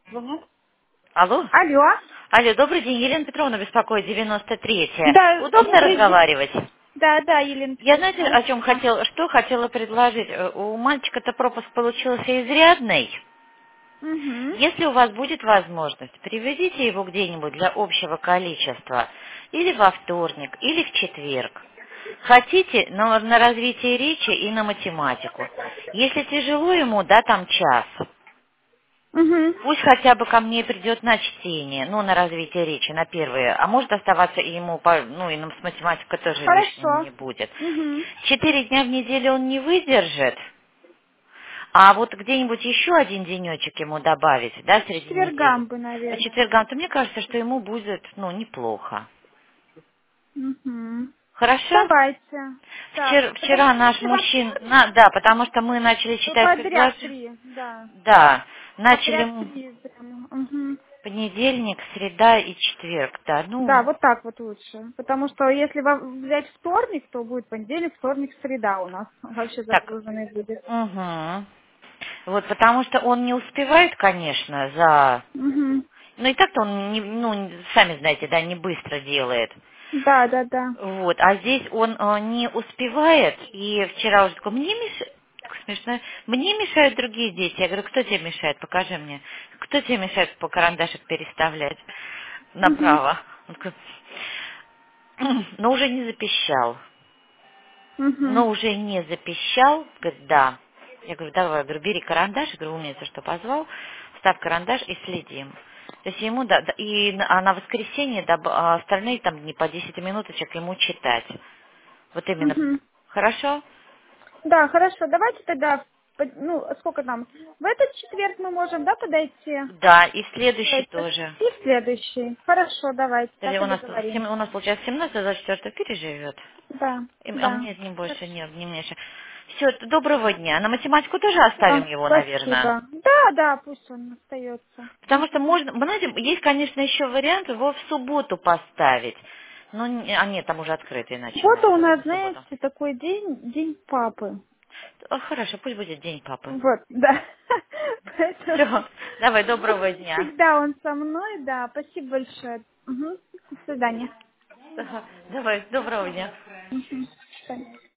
Звонят? Алло? Алло. Алло, добрый день, Елена Петровна беспокоит, 93-я. Да, Удобно добрый день. разговаривать? Да, да, Елена Я, знаете, Петровна, о чем слушаю. хотела предложить? У мальчика-то пропуск получился изрядный. Угу. Если у вас будет возможность, приведите его где-нибудь для общего количества. Или во вторник, или в четверг. Хотите, но на развитие речи и на математику. Если тяжело ему, да, там час. Угу. Пусть хотя бы ко мне придет на чтение, ну, на развитие речи, на первые. А может оставаться и ему, ну, и с математикой тоже лишним Хорошо. не будет. Угу. 4 дня в неделю он не выдержит, а вот где-нибудь еще один денечек ему добавить, да, По среди недели. четвергам бы, По наверное. четвергам, то мне кажется, что ему будет, ну, неплохо. Угу. Хорошо? Давайте. Так, Вчера наш мужчина, да, потому что мы начали читать подряд предложение. 3, да. Да, начали Подряд мы 3 прямо. Угу. понедельник, среда и четверг, да, Да, ну, вот так вот лучше. Потому что если взять вторник, то будет понедельник, вторник, среда у нас. Вообще так, загруженный будет. угу. Вот, потому что он не успевает, конечно, за... Угу. Ну и так-то он, ну, сами знаете, да, не быстро делает. Да, да, да. Вот, а здесь он не успевает, и вчера уже такой, мне мешает, смешно, мне мешают другие дети. Я говорю, кто тебе мешает, покажи мне. Кто тебе мешает по карандашик переставлять Угу. направо? Он такой, но уже не запищал. Угу. Но уже не запищал, говорит, да. Я говорю, давай, говорю, бери карандаш, я говорю, умница, что позвал, ставь карандаш и следим. То есть ему, да, а на воскресенье остальные там дни по 10 минуточек ему читать. Вот именно. Угу. Хорошо? Да, хорошо. Давайте тогда, ну, сколько там? В этот четверг мы можем, да, подойти? Да, и следующий И тоже. в следующий. Хорошо, давайте, так Подожди, и у нас, у договоримся. нас получается 17, а 24 переживет. Да, А да. мне не больше, Хорошо. нет, не меньше. Все, доброго дня. На математику тоже оставим его, наверное. Спасибо. Да, да, пусть он остается. Потому что Угу. можно, вы знаете, есть, конечно, еще вариант его в субботу поставить. Ну, нет, там уже открытые Вот у начинаются нас, в субботу. знаете, такой день папы. Хорошо, пусть будет день папы. Вот, да. Поэтому Все, давай, доброго дня. всегда он со мной, да. Спасибо большое. Угу. До свидания. Давай, доброго дня. Мгм. До свидания.